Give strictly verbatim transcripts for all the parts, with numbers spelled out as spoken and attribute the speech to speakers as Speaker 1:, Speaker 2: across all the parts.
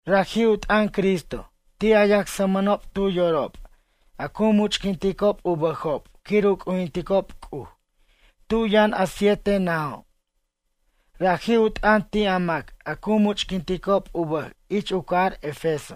Speaker 1: Rahiut an Cristo, ti ayak samanop tu yorop, aku muchkintikop ubahop, kiruk uintikop ku, tu yan a siete nao. Rahiut an ti amak, aku muchkintikop ubah, ich ukar Efeso.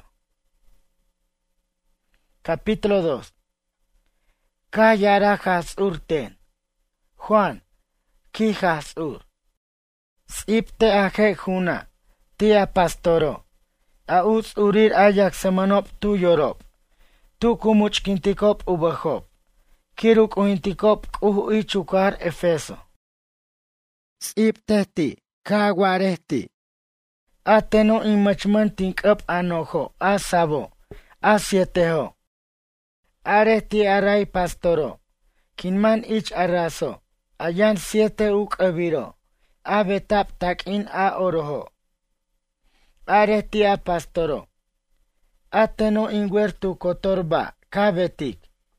Speaker 1: Capítulo dos. Kayara hasur ten. Juan, ki hasur. Sipte aje juna, tia pastoro. Aus urir ayak samanop tu yorop. Tu kumuchkintikop ubahop. Kiruk uintikop kuhu ichukar Efeso. Siptehti, kawarehti. Ateno imachmantinkap anojo, asabo, asietejo. Arehti aray pastoro. Kinman ich araso. Ayan siete uk aviro. Abetap takin a orojo. Arehti a pastoro. Ateno inguertu kotorba, kabetik.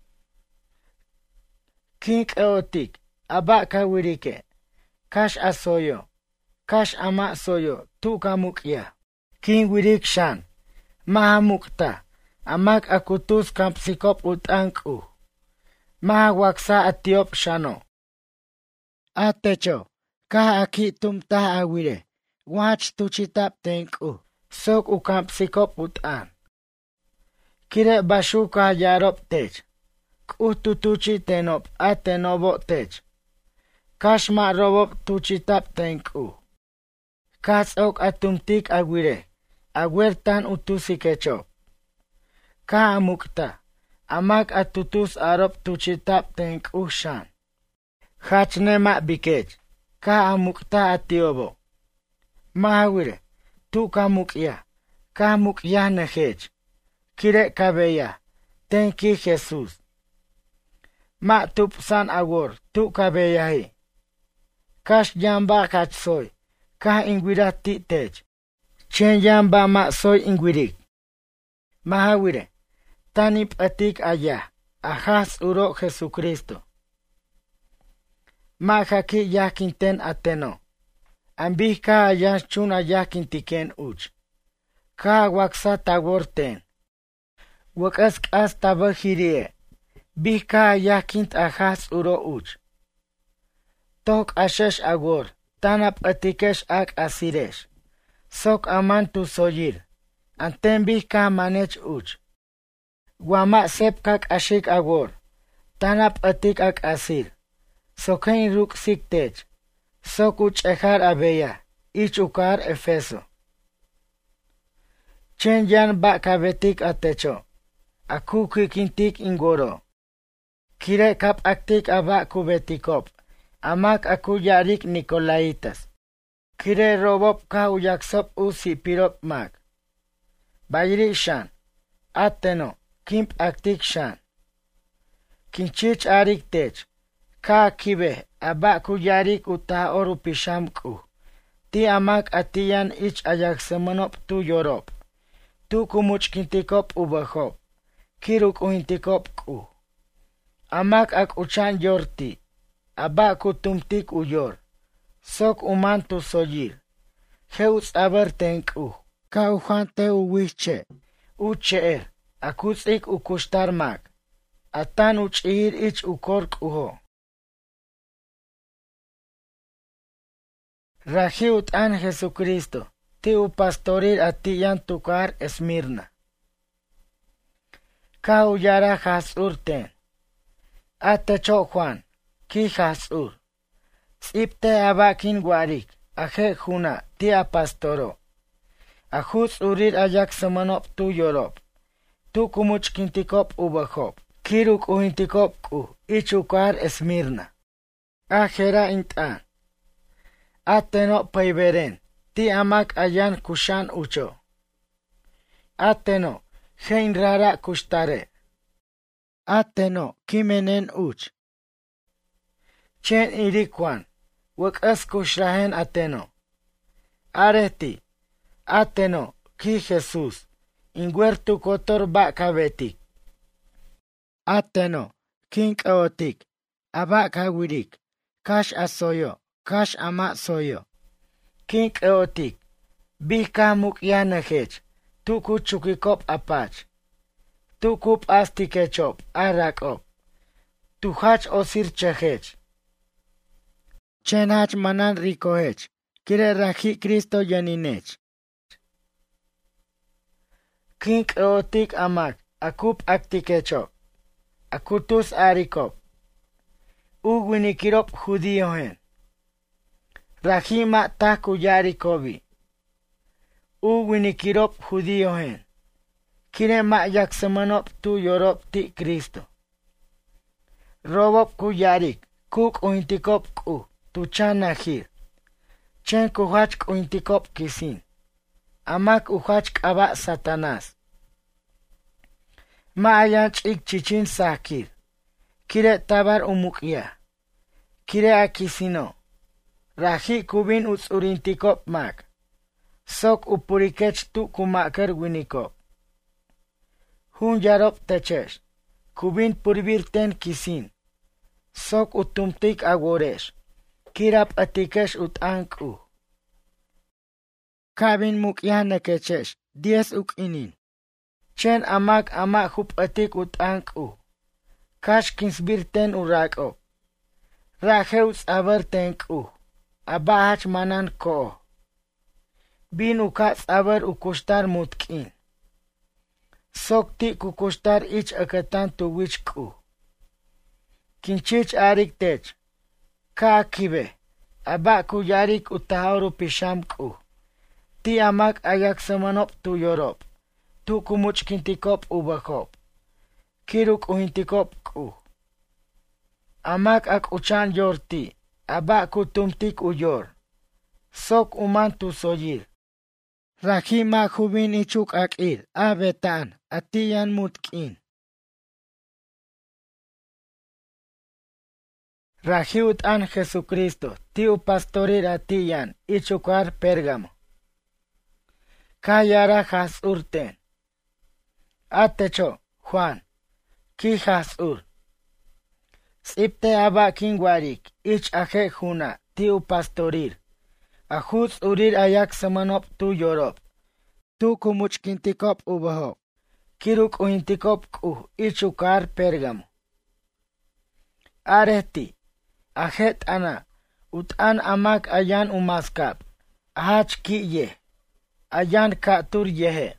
Speaker 1: Kink eotik, aba kawirike. Kash asoyo. Kash ama soyo, tu kamukya. King wirik shan. Mahamukta. Amak akutus kampsikop utanku. Mahawaksa atiop shano. Atecho. Ka aki tumta awire. Wach tuchitap tenku. Sok ukampsikop utan. Kire bashuka yarop tech. Kututuchi tenop atenobo tech. Kashma robop tuchitap tenku. Kas ok atumtik awire. Aguertan utusikecho. Ka amukta. Amak atutus arop tuchitap tenku shan. Hachnema bikech. Ka amukta atiobo. Mahawire. Tu kamukya. Kamukya nejech. Kire kabeya. Tenki Jesus. Ma tupsan agor. Tu kabeyahi. Kash yamba kachsoy. Ka ingwirati tech. Chen yamba ma soy ingwirik. Mahawire. Tanip atik aya. Ahas uro Jesucristo. Mahaki yakinten ateno. Ambih ka aya chun ayakintiken uch. Ka waksa tagorten. Wakas kas tabahirie. Bih ka ayakint ahas uro uch. Tok ashesh agor. Tanap atikesh ak asiresh. Sok aman tu soyir. Anten bih ka manech uch. Wama sep kak ashik agor. Tanap atik ak asir. Sokain ruk siktech. Sok uch echar abeya. Ich ukar Efeso. Chen yan ba kabetik atecho. Aku kikintik ingoro. Kire kap aktik aba kubetikop. Amak aku yarik Nicolaitas. Kire robop ka uyaksop usi pirop mak. Bayri shan. Ateno. Kimp aktik shan. Kinchich arik tech. Ka kibe. Aba kuyarik uta oru pishamku. Ti amak atiyan ich ayaksemonop tu yorop. Tu kumuchkintikop ubahop. Kiruk uhintikop ku. Amak ak uchan yorti. Aba kutumtik uyor. Sok uman tu soyir. Heus aber tenku. Ka uhante uwiche. Ucheer. Akutsik ukushtar mak. Atan uchihir ich ukork uho. Rahiut an Jesucristo. Ti upastorir atiyan tukar Esmirna. Ka uyara hasurten. Atecho Juan. Ki hasur. Sipte abakin guarik. Aje juna. Ti apastoro. Ajus urir ayak samanop tu yorop. Tu kumuchkintikop ubahop. Kiruk uhintikop ku. Ichukar Esmirna. Ajera intan. Ateno paiberen. Ti amak ayan kushan ucho. Ateno. Hein rara kushtare. Ateno. Kimenen uch. Chen irikwan. Wakas kushrahen ateno. Areti. Ateno. Ki Jesus. Inguertu kotor ba kabetik. Ateno. Kink aotik. Aba kawirik. Kash asoyo. Kash ama soyo. Kink eotik. Bih ka mukya nejech. tu ku chukikop apach, tu kup astikechop, arakop, tu hach osir chehech. Chen hach manan rikohech, kire raji Cristo yaninech. Kink eotik amak, akup aktikechop, akutus arikop, u winikirop judiohen. Rajima ta kuyarikobi, u winikirop judiohen. Kire ma yaksemanop tu yorop ti Cristo. Robop kuyarik, kuk uintikop ku, tu chan nahir. Chen kuhach uintikop kisin. Amak uhach kaba Satanás. Ma ayan chik chichin sakir. Kire tabar umukya. Kire akisino. Raji kubin utsurintikop mak. Sok upurikech tu kumakar winikop. Hun yarop techesh. Kubin purvirten kisin. Sok utumtik agoresh. Kirap atikesh utanku. Kabin mukya nekechesh. Diez ukinin. Chen amak amak hup atik utanku. Kash kinsbirten urako. Rajeus abertenku. Abahach manan ko. Bin ukats aber ukushtar mutkin. Sokti kukushtar ich akatan tuwichku. Kinchich arik tech. Ka kibe. Aba kuyarik utahauru pishamku. Ti amak ayak samanop tu yorop. Tu kumuch kintikop ubakop. Kiruk uhintikop ku. Amak ak uchan yorti. Aba kutumtik uyor. Sok uman tu soyir. Rajima hubin ichuk akir. Abetan. Atiyan mutkin. Rajiut an Jesucristo. Tiu pastorir atiyan. Ichukar Pérgamo. Kayara has urten. Atecho. Juan. Ki has ur. Sipte aba kingwarik. Ich aje juna. Tiu pastorir. Ajuts urir ayak samanop tu yorop. Tu kumuchkintikop ubahop. Kiruk uhintikop ku. Ichukar Pérgamo. Areti. Ajet ana. Utan amak ayan umaskap. Ahach ki ye. Ayan katur yehe.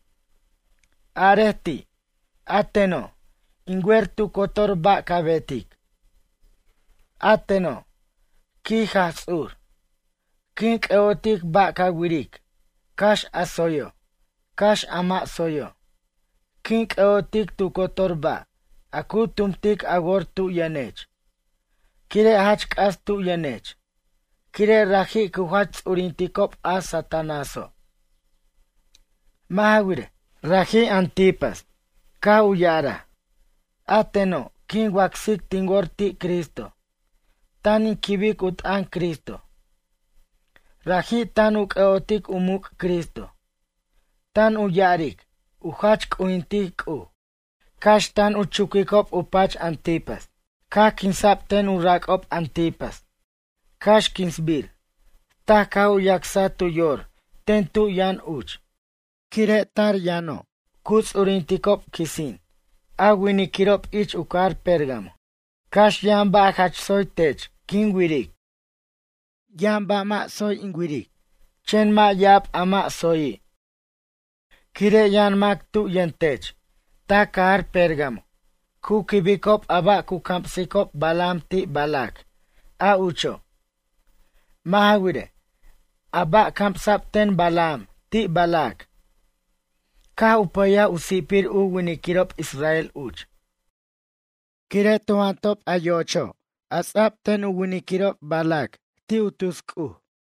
Speaker 1: Areti. Ateno. Ingwer tu kotor ba kabetik. Ateno. Ki hasur. Kink eotik ba kawirik. Kash asoyo. Kash ama soyo. Kink eotik tu kotor ba. Aku tumtik agor tu yanech. Kire hach kas tu yanech. Kire raji kuhach urintikop a Satanaso. Mahawire. Raji Antipas. Ka uyara. Ateno. King waksik tingorti Cristo. Tani kibik utan Cristo. Raji tanuk eotik umuk Cristo. Tan uyarik. Uhach uintik u. Kash tan uchukikop upach Antipas. Ka kinsap ten urakop Antipas. Kash kinsbir. Ta ka uyaksa tu yor. Ten tu yan uch. Kire tar yano. Kuts urintikop kisin. Awinikirop ich ukar Pérgamo. Kash yan ba hach soy tech. Kingwirik. Yan ba ma soy ingwirik. Chen ma yap ama soy. Kire yan mak tu yan tech. Ta kar Pérgamo. Ku kibikop aba ku kampsikop balam ti balak. A ucho. Mahawire. Aba kampsap ten balam ti balak. Ka upaya usipir u winikirop Israel uch. Kire tuantop ayocho. Asap ten u winikirop balak ti utusku.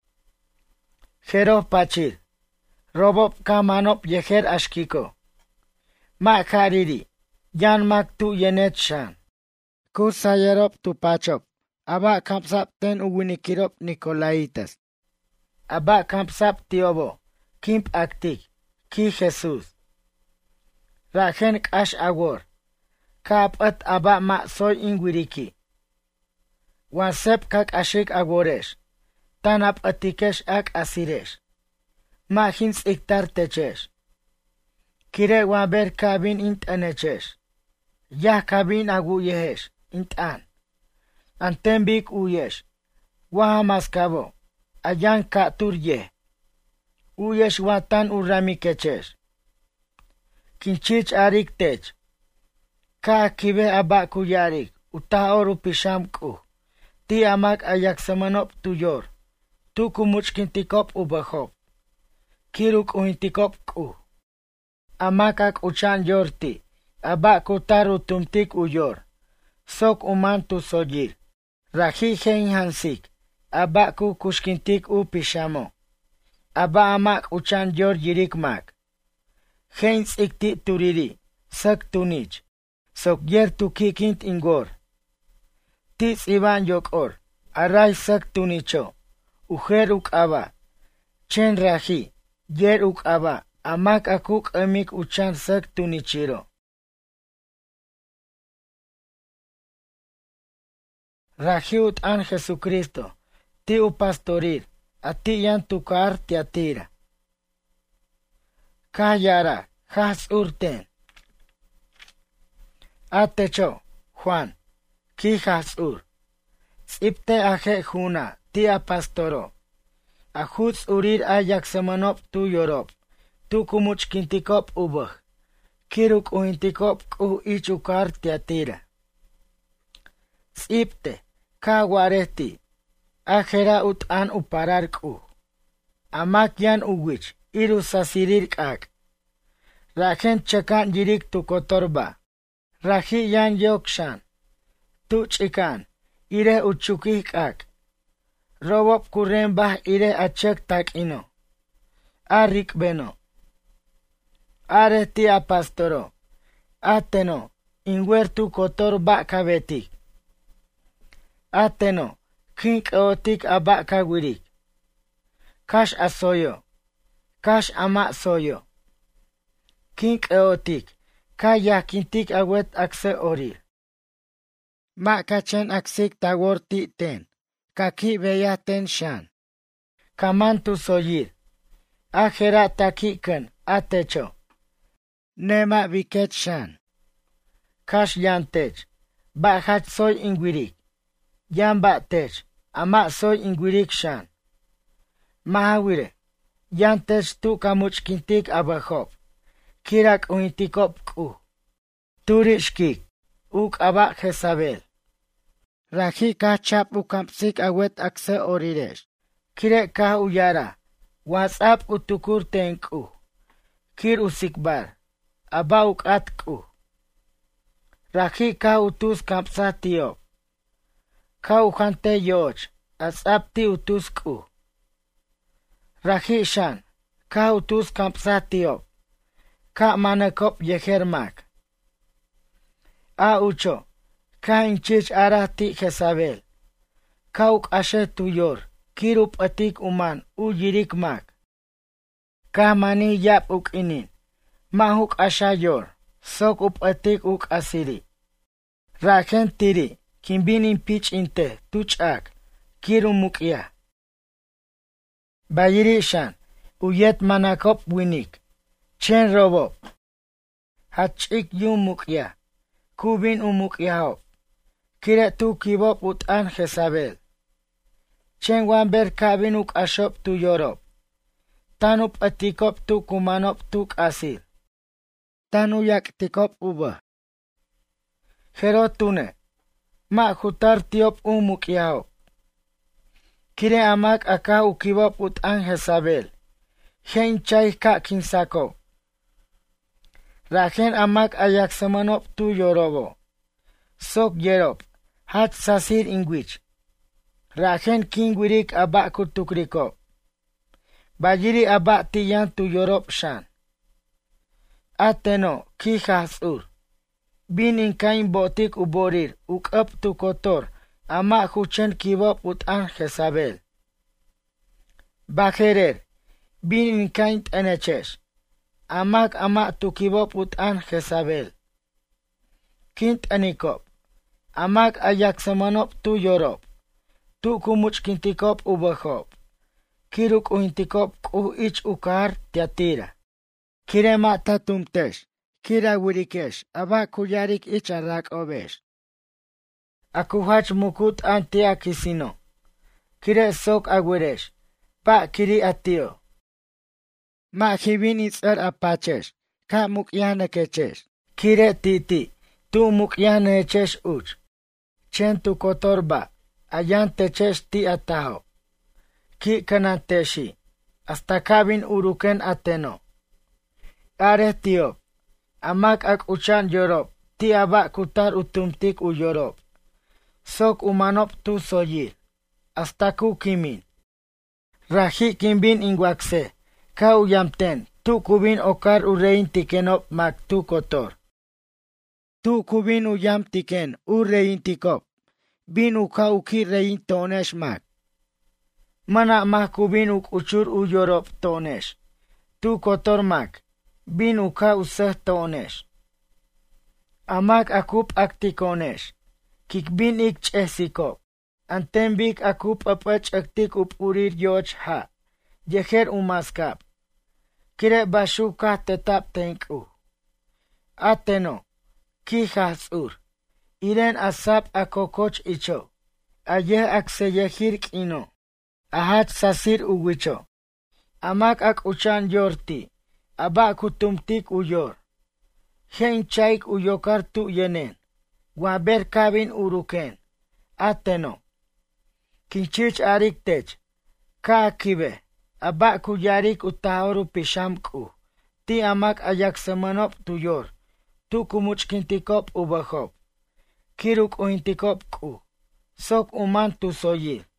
Speaker 1: Jero pachir. Robop kamanop yeher ashkiko. Ma kariri. Yan mak tu yenet shan. Ku sayerop tu pachop. Aba kampsap ten u winikirop Nicolaitas. Aba kampsap tiobo. Kimp aktik. Ki Jesus. Rajen kash agor. Kapat aba ma soy ingwiriki. Wansep kak ashik agoresh. Tanap atikesh ak asiresh. Ma hins iktar techesh. Kire waber kabin int anechesh. Yah kabin aguyehesh, int an. Antembik uyesh. Waha maskabo. Ayan katur ye. Uyesh watan uramikechesh. Kinchich arik tech. Ka kibe abak kuyarik. Utaoru pisham ku. Ti amak ayak samanop tuyor. Tu kumuchkintikop ubahop. Kiruk uhintikop ku. Amakak uchan yorti. Abak kutaru tumtik uyor. Sok uman tu soyir. Rahi hen hansik. Abak ku kushkintik u pishamo. Aba amak uchan yor yirikmak. Hen ikti turiri. Sak tunich. Sok yer tu kikint ingor. Tis iban yokor. Aray sak tunicho. Ujer ukaba. Chen rahi. Yer ukaba. Amak akuk amik uchan sak tunichiro. Rahiut an Jesucristo. Ti u pastorir. A ti yan tukar te atira. Kayara. Has urten. Atecho. Juan. Ki has ur. Zipte aje juna. Ti a pastoro. Ajuts urir ayak samanop tu yorop. Tu kumuchkintikop ubah. Kiruk uhintikop ku ichukar te atira. Zipte. Ka wareti. Ajera ut an uparar ku. Amak yan uwich. Iru sasirir kak. Rajen chakan yirik tu kotorba. Raji yan yokshan. Tu chikan. Ire uchukih kak. Robop kuren bah ire achek tak ino. Arik beno. Are ti a pastoro. Ateno. Inwer tu kotorba kabetik. Ateno. Kink otik aba kawirik. Kash asoyo. Kash ama soyo. Kink eotik. Kaya kintik awet akse orir. Ma kachen aksik taworti ten. Kaki veya ten shan. Kaman tu soyir. Ajera takiken atecho. Nema viket shan. Kash yantech. Bajat soy ingwirik. Yan batech. Ama soy ingwirik shan. Mahawire. Yantech tu kamuchkintik abahop. Kirak uintikop ku. Turishkik. Uk aba Jezabel. Raji ka chap ukampsik awet akse oriresh. Kire ka uyara. WhatsApp utukur tenku. Kir usikbar. Aba ukat ku. Raji ka utus kampsa tiyo. Ka uhante yoch. WhatsApp ti utus ku. Raji shan. Ka utus kampsa tiyo. Ka manakop yehermak. A ucho. Ka inchich arati Jezabel. Ka uk ashe tuyor. Kirup atik uman u yirik mak. Ka mani yap uk inin. Mahuk asha yor. Sok up atik uk asiri. Raken tiri. Kimbinin pich inte. Tuchak. Kiru mukya. Bayiri shan. Uyet manakop winik. Chen robop. Hachik yum mukya. Kubin umukyahop. Kire tu kibop utan Jezabel. Chen wan ber kabin uk ashop tu yorop. Tanup atikop tu kumanop tuk asil. Tanu yak tikop uba. Jerotune. Ma hutar tiop umukyahop. Kire amak aka ukibop utan Jezabel. Hen chay ka kinsako. Rajen amak ayak samanop tu yorobo. Sok yerop. Hat sasir ingwich. Rajen kingwirik aba kutukriko. Bayiri aba tiyan tu yorop shan. Ateno ki hasur. Bin inkain botik uborir. Ukap tu kotor. Ama huchen kibop utan Jezabel. Bajerer. Bin inkain tenechesh. Amak ama tukibop utan Jezabel. Kint anikop. Amak ayak samanop tu yorop. Tu kumuchkintikop ubahop. Kiruk uhintikop ku ich ukar teatira. Kire mata tumtesh, kira wirikesh, aba kuyarik icharak obesh. Akuhach mukut anti akisino. Kire sok agueresh, pa kiri atio. Ma hibin itzar apachesh, ka mukyana kechesh. Kire titi, tu mukyana echesh uch. Chen tu kotorba, ayan techesh ti ataho. Ki kananteshi, hasta kabin uruken ateno. Are tiop, amak ak uchan yorop, ti aba kutar utumtik u yorop. Sok umanop tu soyir, hasta ku kimin. Rahi kimbin ingwakse, ka uyamten, tu kubin okar urein tikenop mak tu kotor. Tu kubin uyam tiken urein tikop, bin uka uki rein tonesh mak. Mana mak kubin uk uchur u yorop tonesh, tu kotor mak. Bin uka usah tonesh. Amak akup aktikonesh. Kik bin ik chesikop. Antem bik akup apach aktik up urir yoch ha. Yeher umaskap. Kire bashuka tetap tenku. Ateno. Ki hasur. Iren asap akokoch icho. Aye akseyehir kino. Ahat sasir uwicho. Amak ak uchan yorti. Aba kutumtik uyor. Hen chaik uyokar tu yenen. Waber kabin uruken. Ateno. Kinchich arik tech. Ka kibe. Aba kuyarik utahoru pishamku. Ti amak ayak semanop tuyor. Tu kumuchkintikop ubahop. Kiruk uhintikop ku. Sok uman tu soyir.